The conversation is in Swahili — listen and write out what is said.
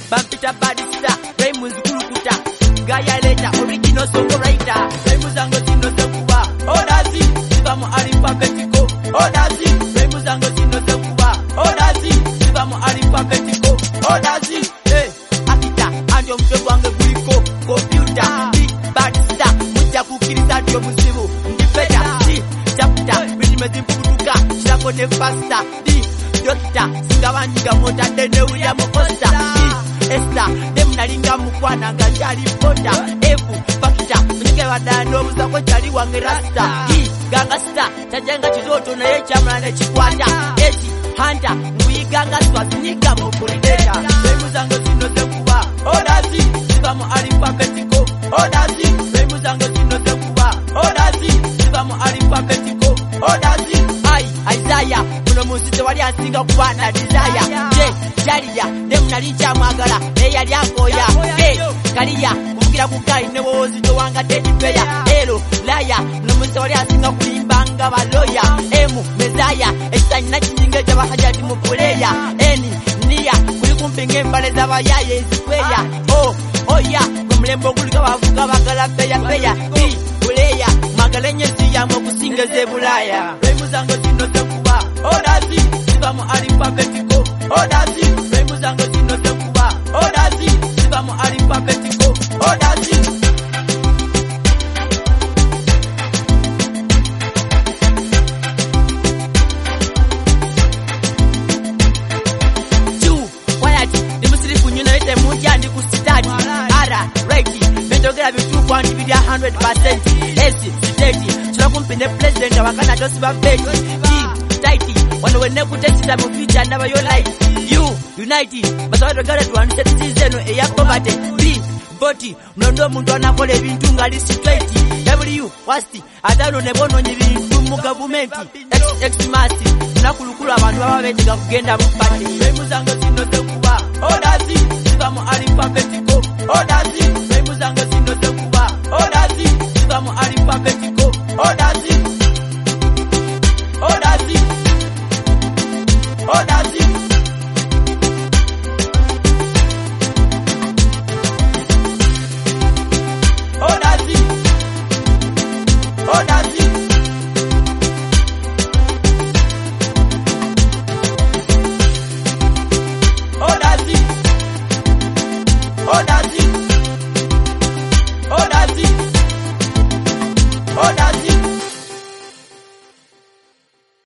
Bampita Badista, Raimus Kulukuta, Gaya Leta, original songwriter. Raimus Ango Sino Sekuba, Odazi, Sivamo Arifa Petiko, Odazi, Raimus Ango Sino Sekuba, Odazi, Sivamo Arifa Petiko, Odazi, Akita, Anjo Mtogwange Guliko, Computer, Badista, Muja Kukirisa Dio Musibu, Ndipeta, Chapter, Bijimezi Pukutuka, Shako Nefasta, Doctor, Singawanjiga Mota, Dene William Costa, Esther, dem nalinga mukwana ngajali pota, Efu, Pakita, Mnike wadano mzako chali wange rasta, Gangasta, Tajenga Chizoto na Echamla na Chikwata, Eti, Hunter, Nguiganga Swasinika Mokulideta, Remuzango Sino Sekuba, Odazi, Sivamo Arifa Petiko, Odazi, Remuzango Sino Sekuba, Odazi, Sivamo Arifa Petiko, Odazi, Isaiah, Muno Musite wali asinga kubana desire, Jalia, dem nalicha mwagala, yali akoya, Kalia, kugira kukai ne wozi to wanga teddy bear, Hello, Laya, Muno Musite wali asinga kulimbanga baloya, Emu, Mezaya, Esanya chinyinge jaba hajati mukuleya, Eni, Nia, kulikumpinge mbale za bayaye zikweya, Oya, kumlembo kulika wavuga bagala peya, Kuleya, magalenye ziyamo kusinga zebulaya, Remuzango Sino Sekuba, Odazi, Sivamo Arifa Petiko, Odazi, Remuzango Sino Sekuba, Odazi, Sivamo Arifa Petiko, Odazi. Quiet, the Muslim United Mujandi Kustadi, Ara, Righty, Mendogera Bitu Quanti Video 100%, Esi, Siteti, Chulakumpine President, Wakana Josiba Betty, Tighty, when we never tested them of future, never your life. You, United, but I regarded one set season, a Yakobate, B, Boti, Nondo Mundana Kole Vintunga, List W, Wasti, Adano Nebono, Mugavumenti, X Masti, Nakulukula, and Genda Mupati, Remuzango Sino Sekuba, Odazi, Sivamo Arifa Petiko, Odazi.